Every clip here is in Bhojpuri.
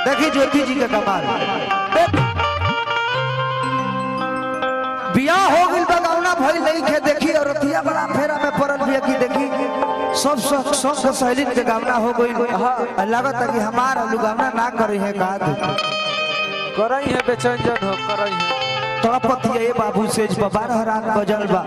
देखी ज्योति जी का कमाल बियाह हो गई बगौना भइल नहीं खे देखी और रतिया बड़ा फेरा में पड़ल बिया की देखी सब सहेली के गावना हो गई लागत कि हमारा लुगावना ना करे है का करई है बेचैन जन हो करई है तड़पती है बाबू सेज बाबा रात बजल बा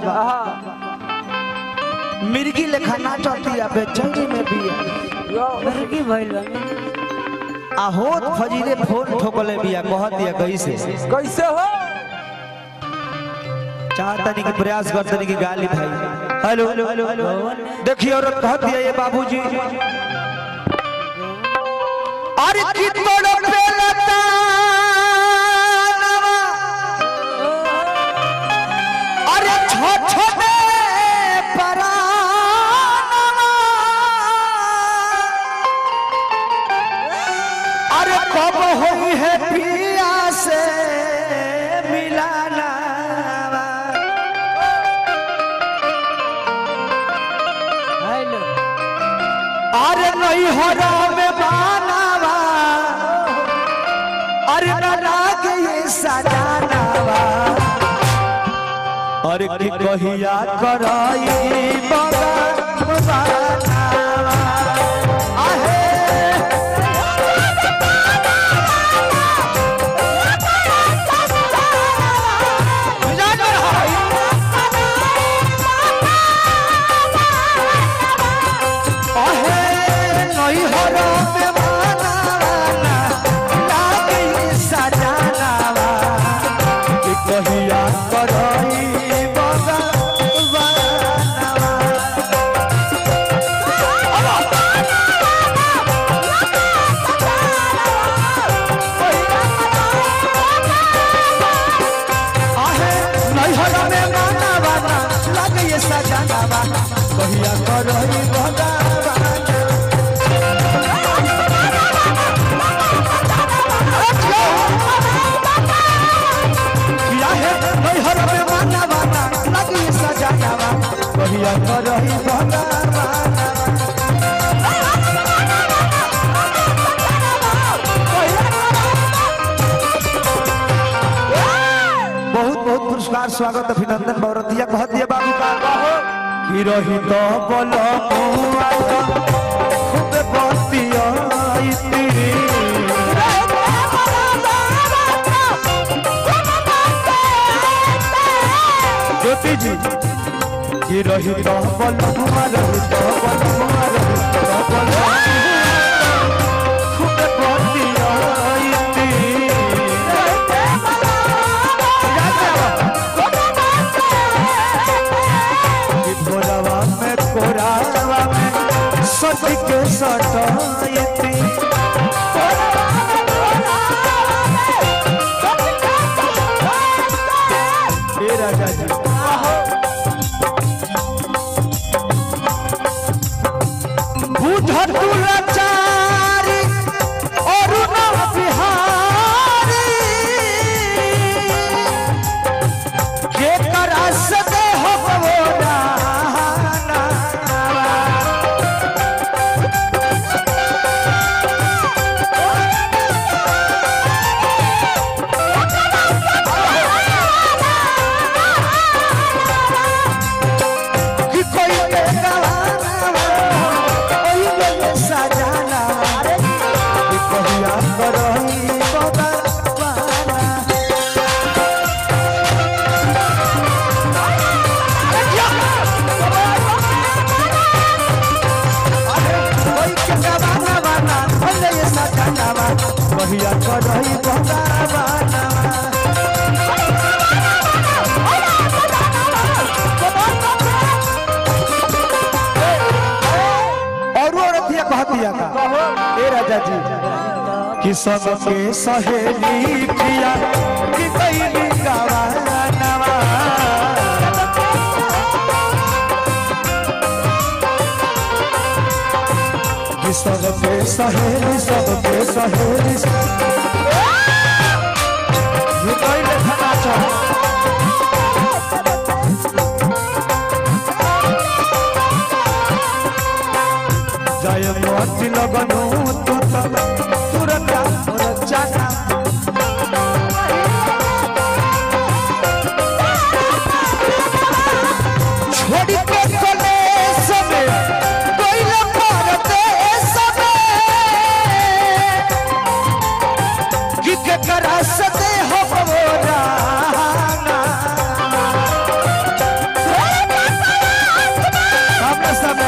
मिर्गी लेखा नाचती है बेचैनी में भी मिर्गी भइल बा आहोत फजीरे फोन ठोकले बिया कहत दिया कैसे हो चाहतनी के प्रयास करतनी की गाली भाई हेलो देखिए औरत कहत दिया ये बाबूजी अरे कितनो पेलता अरे छोटे परानवा अरे कब होई है पिया से मिलाना अरे नहीं हो में मानावा अरे न लागे ये सजानावा अरे की कहिया कराई बगानावा आहे कहिया करही कहिया करही बहुत बहुत पुरस्कार स्वागत अभिनंदन बौरतिया कहत दिया बाबू का की रही तो बोलो खूब बतिया ज्योति जी की रही तो बोलो खूब बतिया कोरावा में सती के सटायती ए राजा जी बुध तुलाचारी और नव बिहारी के तरस दे हो बोला कहिया करही बगाना और रतिया कहतिया का ए राजा जी कि सबके सहेली प्रिया कि कैली गावानवा कि सबके सहेली ये कोई देखना चाहो जय मोती लगनो तुरंत सजाना छोड़ के कलेस में कोइल परदेस में कि केकरा सदे हो राना सामने सामने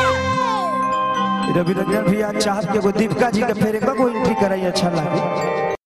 रवि रंजन भैया चाहत के दीपिका जी के फेरे को एंट्री कराई अच्छा लगे।